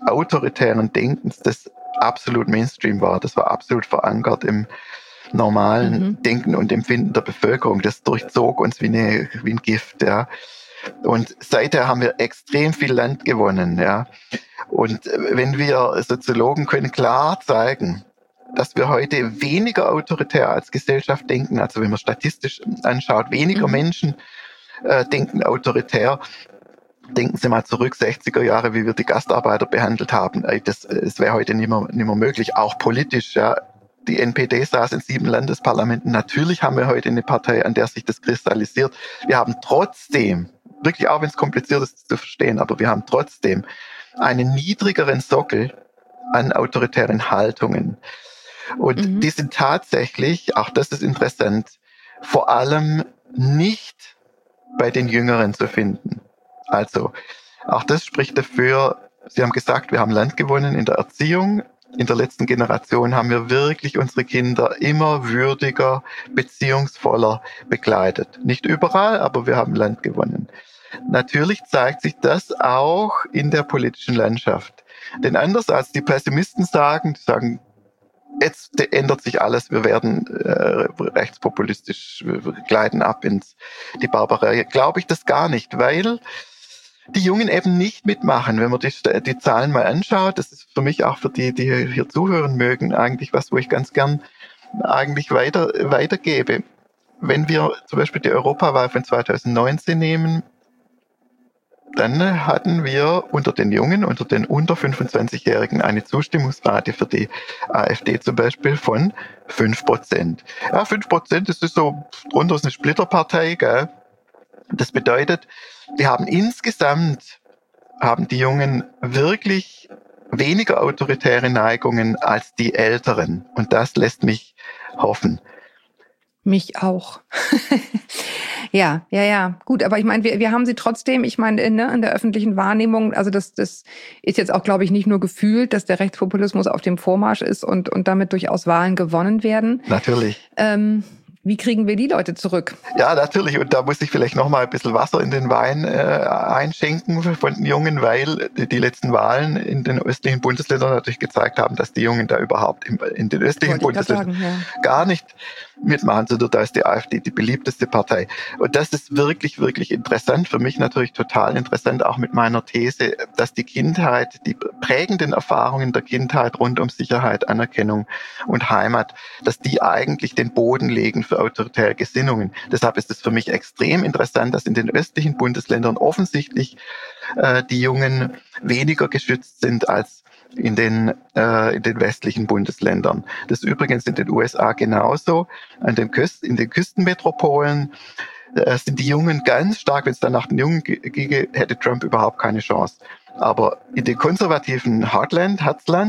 Speaker 2: autoritären Denkens, das absolut Mainstream war. Das war absolut verankert im normalen Denken und Empfinden der Bevölkerung. Das durchzog uns wie ein Gift, ja. Und seither haben wir extrem viel Land gewonnen, ja. Und wenn wir Soziologen können klar zeigen, dass wir heute weniger autoritär als Gesellschaft denken, also wenn man statistisch anschaut, weniger Menschen denken autoritär. Denken Sie mal zurück, 60er Jahre, wie wir die Gastarbeiter behandelt haben. Das wäre heute nicht mehr möglich, auch politisch, ja. Die NPD saß in 7 Landesparlamenten. Natürlich haben wir heute eine Partei, an der sich das kristallisiert. Wir haben trotzdem, wirklich auch wenn es kompliziert ist zu verstehen, aber wir haben trotzdem einen niedrigeren Sockel an autoritären Haltungen. Und die sind tatsächlich, auch das ist interessant, vor allem nicht bei den Jüngeren zu finden. Also, auch das spricht dafür, Sie haben gesagt, wir haben Land gewonnen in der Erziehung. In der letzten Generation haben wir wirklich unsere Kinder immer würdiger, beziehungsvoller begleitet. Nicht überall, aber wir haben Land gewonnen. Natürlich zeigt sich das auch in der politischen Landschaft. Denn anders als die Pessimisten sagen, die sagen, jetzt ändert sich alles, wir werden rechtspopulistisch, wir gleiten ab ins die Barbarei, glaube ich das gar nicht, weil die Jungen eben nicht mitmachen. Wenn man die Zahlen mal anschaut, das ist für mich auch für die hier zuhören mögen, eigentlich was, wo ich ganz gern eigentlich weitergebe. Wenn wir zum Beispiel die Europawahl von 2019 nehmen, dann hatten wir unter den Jungen, unter den unter 25-Jährigen eine Zustimmungsrate für die AfD zum Beispiel von 5%. Ja, 5%, das ist so, drunter ist eine Splitterpartei, gell? Das bedeutet, wir haben insgesamt, die Jungen wirklich weniger autoritäre Neigungen als die Älteren. Und das lässt mich hoffen.
Speaker 4: Mich auch. Ja. Gut, aber ich meine, wir haben sie trotzdem, ich meine, in der öffentlichen Wahrnehmung, also das ist jetzt auch, glaube ich, nicht nur gefühlt, dass der Rechtspopulismus auf dem Vormarsch ist und damit durchaus Wahlen gewonnen werden.
Speaker 2: Natürlich.
Speaker 4: Wie kriegen wir die Leute zurück?
Speaker 2: Ja, natürlich. Und da muss ich vielleicht noch mal ein bisschen Wasser in den Wein einschenken von den Jungen, weil die letzten Wahlen in den östlichen Bundesländern natürlich gezeigt haben, dass die Jungen da überhaupt in den östlichen Bundesländern gar nicht mitmachen, sondern da ist die AfD die beliebteste Partei. Und das ist wirklich, wirklich interessant. Für mich natürlich total interessant, auch mit meiner These, dass die Kindheit, die prägenden Erfahrungen der Kindheit rund um Sicherheit, Anerkennung und Heimat, dass die eigentlich den Boden legen für autoritäre Gesinnungen. Deshalb ist es für mich extrem interessant, dass in den östlichen Bundesländern offensichtlich die Jungen weniger geschützt sind als in den westlichen Bundesländern. Das ist übrigens in den USA genauso. In den Küstenmetropolen sind die Jungen ganz stark. Wenn es dann nach den Jungen ginge, hätte Trump überhaupt keine Chance. Aber in den konservativen Heartland,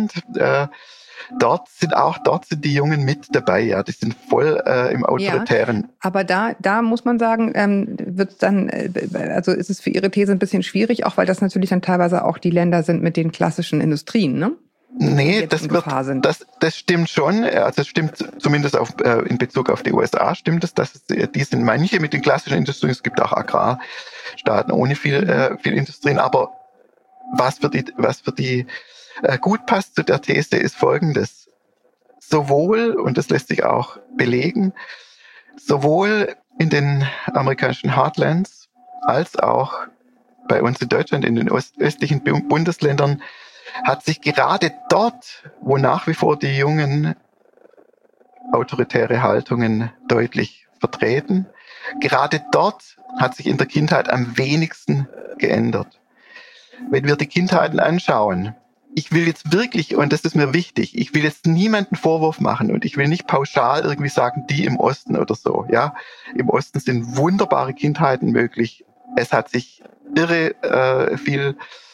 Speaker 2: dort sind die Jungen mit dabei, ja, die sind voll im Autoritären.
Speaker 4: Ja, aber da muss man sagen, wird's dann, also ist es für Ihre These ein bisschen schwierig, auch weil das natürlich dann teilweise auch die Länder sind mit den klassischen Industrien, ne?
Speaker 2: Nee, das stimmt schon. Also es stimmt zumindest in Bezug auf die USA stimmt es, dass die sind manche mit den klassischen Industrien. Es gibt auch Agrarstaaten ohne viel Industrien. Aber was für die gut passt zu der These ist Folgendes. Sowohl, und das lässt sich auch belegen, sowohl in den amerikanischen Heartlands als auch bei uns in Deutschland, in den östlichen Bundesländern, hat sich gerade dort, wo nach wie vor die Jungen autoritäre Haltungen deutlich vertreten, gerade dort hat sich in der Kindheit am wenigsten geändert. Wenn wir die Kindheiten anschauen, ich will jetzt wirklich, und das ist mir wichtig, ich will jetzt niemanden Vorwurf machen und ich will nicht pauschal irgendwie sagen, die im Osten oder so, ja. Im Osten sind wunderbare Kindheiten möglich. Es hat sich irre viel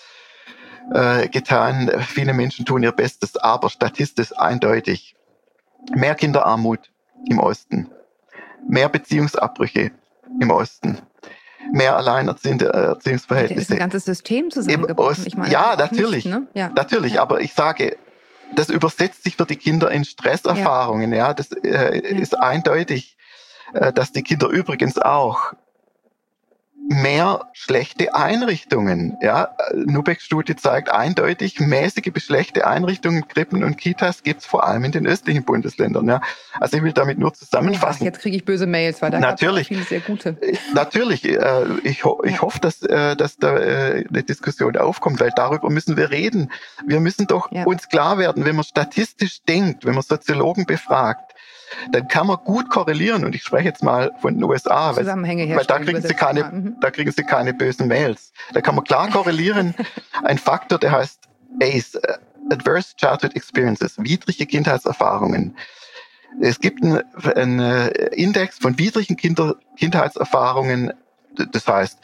Speaker 2: getan. Viele Menschen tun ihr Bestes, aber statistisch eindeutig. Mehr Kinderarmut im Osten. Mehr Beziehungsabbrüche im Osten. Mehr alleinerziehende Erziehungsverhältnisse.
Speaker 4: Da ist ein ganzes System zusammengebrochen. Ich meine,
Speaker 2: ja, natürlich.
Speaker 4: Nicht, ne? Ja.
Speaker 2: Natürlich, aber ich sage, das übersetzt sich für die Kinder in Stresserfahrungen. Ja, das ist eindeutig, dass die Kinder übrigens auch mehr schlechte Einrichtungen. Ja, Nubeck-Studie zeigt eindeutig, mäßige bis schlechte Einrichtungen, Krippen und Kitas gibt's vor allem in den östlichen Bundesländern. Ja. Also ich will damit nur zusammenfassen.
Speaker 4: Ach, jetzt kriege ich böse Mails, weil da
Speaker 2: natürlich
Speaker 4: viele sehr gute.
Speaker 2: Natürlich, ich hoffe, dass da eine Diskussion aufkommt, weil darüber müssen wir reden. Wir müssen doch uns klar werden, wenn man statistisch denkt, wenn man Soziologen befragt, dann kann man gut korrelieren, und ich spreche jetzt mal von den USA, weil da kriegen sie keine bösen Mails. Da kann man klar korrelieren, ein Faktor, der heißt ACE, Adverse Childhood Experiences, widrige Kindheitserfahrungen. Es gibt einen Index von widrigen Kindheitserfahrungen, das heißt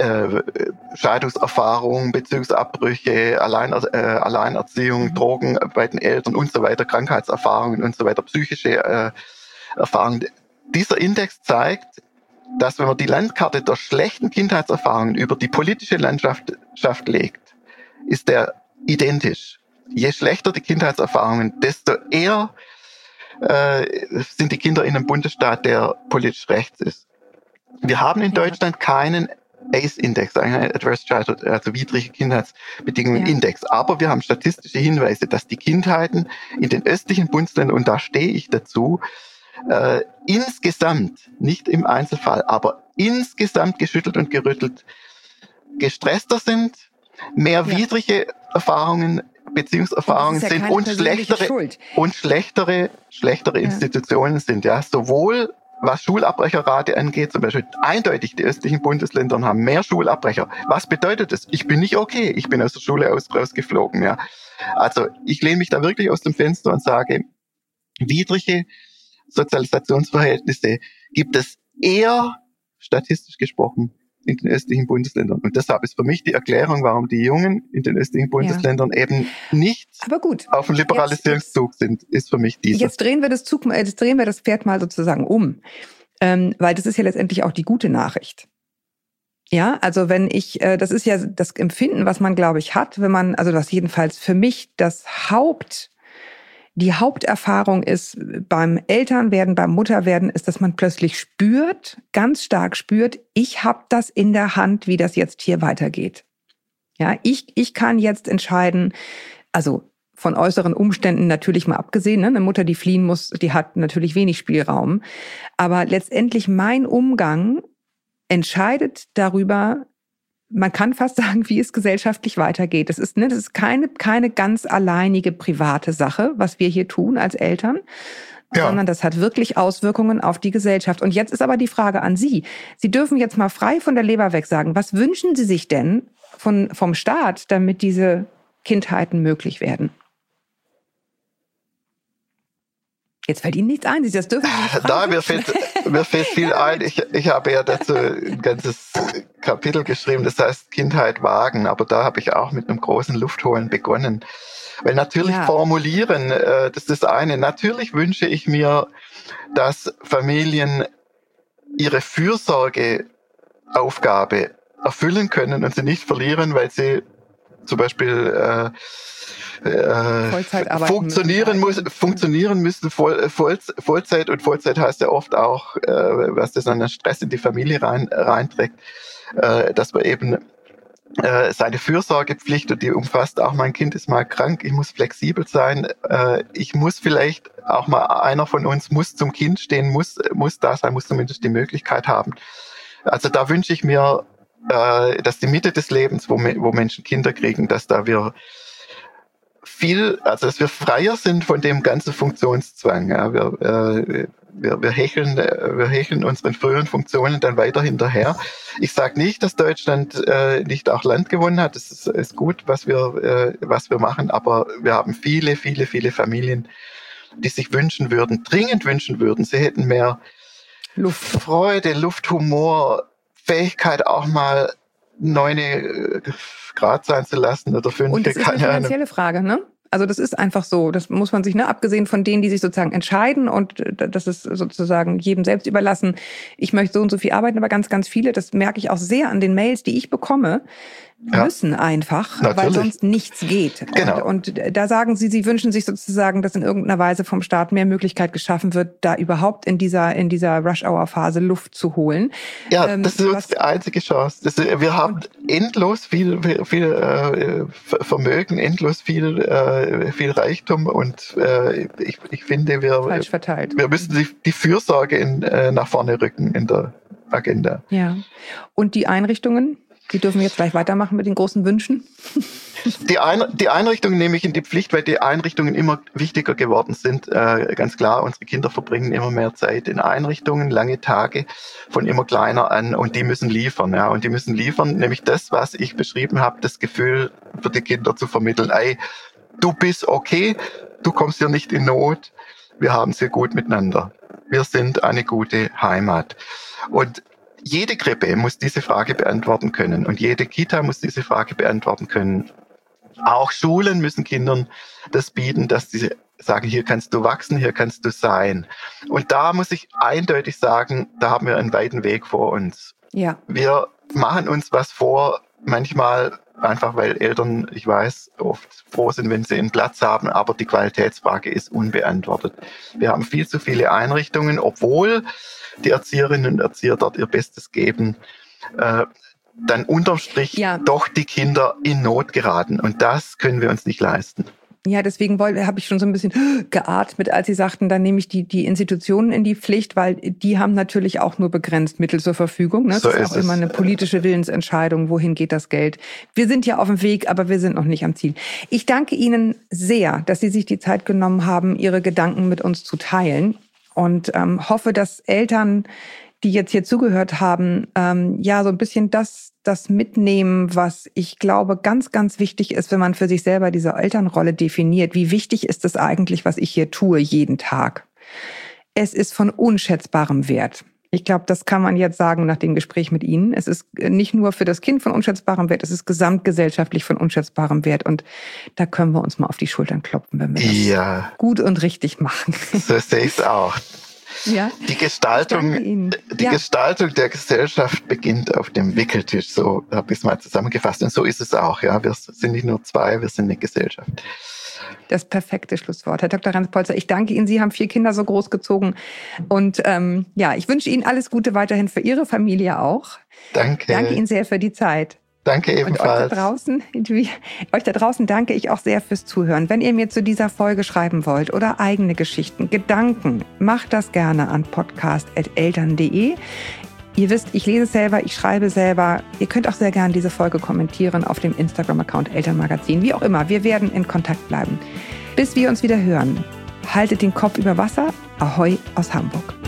Speaker 2: Scheidungserfahrung, Beziehungsabbrüche, Alleinerziehung, Drogen bei den Eltern und so weiter, Krankheitserfahrungen und so weiter, psychische Erfahrungen. Dieser Index zeigt, dass wenn man die Landkarte der schlechten Kindheitserfahrungen über die politische Landschaft legt, ist der identisch. Je schlechter die Kindheitserfahrungen, desto eher sind die Kinder in einem Bundesstaat, der politisch rechts ist. Wir haben in Deutschland keinen ACE-Index, einen Adverse Childhood, also widrige Kindheitsbedingungen-Index. Aber wir haben statistische Hinweise, dass die Kindheiten in den östlichen Bundesländern, und da stehe ich dazu, insgesamt, nicht im Einzelfall, aber insgesamt geschüttelt und gerüttelt, gestresster sind, mehr widrige Erfahrungen, Beziehungserfahrungen sind und schlechtere Institutionen sind, ja, sowohl was Schulabbrecherrate angeht, zum Beispiel eindeutig, die östlichen Bundesländer haben mehr Schulabbrecher. Was bedeutet das? Ich bin nicht okay, ich bin aus der Schule rausgeflogen, ja. Also ich lehne mich da wirklich aus dem Fenster und sage, widrige Sozialisationsverhältnisse gibt es eher, statistisch gesprochen, in den östlichen Bundesländern. Und deshalb ist für mich die Erklärung, warum die Jungen in den östlichen Bundesländern eben nicht auf dem Liberalisierungszug sind, ist für mich diese.
Speaker 4: Jetzt drehen wir das Pferd mal sozusagen um, weil das ist ja letztendlich auch die gute Nachricht. Ja, also wenn das ist ja das Empfinden, was man, glaube ich, hat, wenn man, also was jedenfalls für mich die Haupterfahrung ist beim Elternwerden, beim Mutterwerden, ist, dass man plötzlich spürt, ganz stark spürt, ich habe das in der Hand, wie das jetzt hier weitergeht. Ja, ich kann jetzt entscheiden, also von äußeren Umständen natürlich mal abgesehen, ne? Eine Mutter, die fliehen muss, die hat natürlich wenig Spielraum. Aber letztendlich mein Umgang entscheidet darüber, man kann fast sagen, wie es gesellschaftlich weitergeht. Das ist keine ganz alleinige private Sache, was wir hier tun als Eltern, sondern das hat wirklich Auswirkungen auf die Gesellschaft. Und jetzt ist aber die Frage an Sie. Sie dürfen jetzt mal frei von der Leber weg sagen, was wünschen Sie sich denn vom Staat, damit diese Kindheiten möglich werden? Jetzt fällt Ihnen nichts ein, das dürfen Sie nicht fragen.
Speaker 2: Mir fällt viel ein. Ich habe ja dazu ein ganzes Kapitel geschrieben, das heißt Kindheit wagen, aber da habe ich auch mit einem großen Luftholen begonnen. Weil natürlich formulieren, das ist das eine. Natürlich wünsche ich mir, dass Familien ihre Fürsorgeaufgabe erfüllen können und sie nicht verlieren, weil sie zum Beispiel funktionieren müssen, Vollzeit, und Vollzeit heißt ja oft auch, was das an den Stress in die Familie reinträgt, dass man eben seine Fürsorgepflicht, und die umfasst auch, mein Kind ist mal krank, ich muss flexibel sein, ich muss vielleicht auch mal, einer von uns muss zum Kind stehen, muss da sein, muss zumindest die Möglichkeit haben. Also da wünsche ich mir, dass die Mitte des Lebens, wo Menschen Kinder kriegen, dass da wir dass wir freier sind von dem ganzen Funktionszwang. Ja. Wir hecheln unseren früheren Funktionen dann weiter hinterher. Ich sage nicht, dass Deutschland nicht auch Land gewonnen hat. Das ist gut, was wir machen, aber wir haben viele, viele, viele Familien, die sich dringend wünschen würden, sie hätten mehr Freude, Luft, Humor, Fähigkeit, auch mal 9 Grad sein zu lassen oder 5.
Speaker 4: Und das ist eine finanzielle Frage, ne? Also das ist einfach so, das muss man sich, abgesehen von denen, die sich sozusagen entscheiden, und das ist sozusagen jedem selbst überlassen, ich möchte so und so viel arbeiten, aber ganz, ganz viele, das merke ich auch sehr an den Mails, die ich bekomme, müssen einfach, weil sonst nichts geht.
Speaker 2: Genau.
Speaker 4: Und da sagen Sie wünschen sich sozusagen, dass in irgendeiner Weise vom Staat mehr Möglichkeit geschaffen wird, da überhaupt in dieser Rush-Hour-Phase Luft zu holen.
Speaker 2: Ja, das ist uns die einzige Chance. Wir haben endlos viel Vermögen, endlos viel Reichtum und ich finde,
Speaker 4: falsch verteilt.
Speaker 2: Wir müssen die Fürsorge nach vorne rücken in der Agenda.
Speaker 4: Ja. Und die Einrichtungen? Die dürfen jetzt gleich weitermachen mit den großen Wünschen.
Speaker 2: Die Einrichtungen nehme ich in die Pflicht, weil die Einrichtungen immer wichtiger geworden sind. Ganz klar, unsere Kinder verbringen immer mehr Zeit in Einrichtungen, lange Tage von immer kleiner an und die müssen liefern. Ja, und die müssen liefern, nämlich das, was ich beschrieben habe, das Gefühl für die Kinder zu vermitteln. Ey, du bist okay, du kommst hier nicht in Not, wir haben es hier gut miteinander. Wir sind eine gute Heimat. Und jede Krippe muss diese Frage beantworten können und jede Kita muss diese Frage beantworten können. Auch Schulen müssen Kindern das bieten, dass sie sagen, hier kannst du wachsen, hier kannst du sein. Und da muss ich eindeutig sagen, da haben wir einen weiten Weg vor uns.
Speaker 4: Ja.
Speaker 2: Wir machen uns was vor, manchmal einfach, weil Eltern, ich weiß, oft froh sind, wenn sie einen Platz haben, aber die Qualitätsfrage ist unbeantwortet. Wir haben viel zu viele Einrichtungen, obwohl die Erzieherinnen und Erzieher dort ihr Bestes geben, dann unterm Strich doch die Kinder in Not geraten. Und das können wir uns nicht leisten.
Speaker 4: Ja, deswegen habe ich schon so ein bisschen geatmet, als Sie sagten, dann nehme ich die Institutionen in die Pflicht, weil die haben natürlich auch nur begrenzt Mittel zur Verfügung. Ne? Das ist auch immer eine politische Willensentscheidung, wohin geht das Geld. Wir sind ja auf dem Weg, aber wir sind noch nicht am Ziel. Ich danke Ihnen sehr, dass Sie sich die Zeit genommen haben, Ihre Gedanken mit uns zu teilen und hoffe, dass Eltern, die jetzt hier zugehört haben, so ein bisschen das mitnehmen, was ich glaube ganz, ganz wichtig ist, wenn man für sich selber diese Elternrolle definiert. Wie wichtig ist es eigentlich, was ich hier tue, jeden Tag? Es ist von unschätzbarem Wert. Ich glaube, das kann man jetzt sagen nach dem Gespräch mit Ihnen. Es ist nicht nur für das Kind von unschätzbarem Wert, es ist gesamtgesellschaftlich von unschätzbarem Wert. Und da können wir uns mal auf die Schultern klopfen, wenn wir das gut und richtig machen.
Speaker 2: So sehe ich es auch.
Speaker 4: Ja.
Speaker 2: Die Gestaltung der Gesellschaft beginnt auf dem Wickeltisch, so habe ich es mal zusammengefasst. Und so ist es auch. Ja, wir sind nicht nur zwei, wir sind eine Gesellschaft.
Speaker 4: Das perfekte Schlusswort. Herr Dr. Ranz-Polzer, ich danke Ihnen. Sie haben 4 Kinder so großgezogen. Und ich wünsche Ihnen alles Gute weiterhin für Ihre Familie auch.
Speaker 2: Danke.
Speaker 4: Danke Ihnen sehr für die Zeit.
Speaker 2: Danke ebenfalls.
Speaker 4: Und euch da draußen danke ich auch sehr fürs Zuhören. Wenn ihr mir zu dieser Folge schreiben wollt oder eigene Geschichten, Gedanken, macht das gerne an podcast@eltern.de. Ihr wisst, ich lese selber, ich schreibe selber. Ihr könnt auch sehr gerne diese Folge kommentieren auf dem Instagram-Account Elternmagazin. Wie auch immer, wir werden in Kontakt bleiben. Bis wir uns wieder hören. Haltet den Kopf über Wasser. Ahoi aus Hamburg.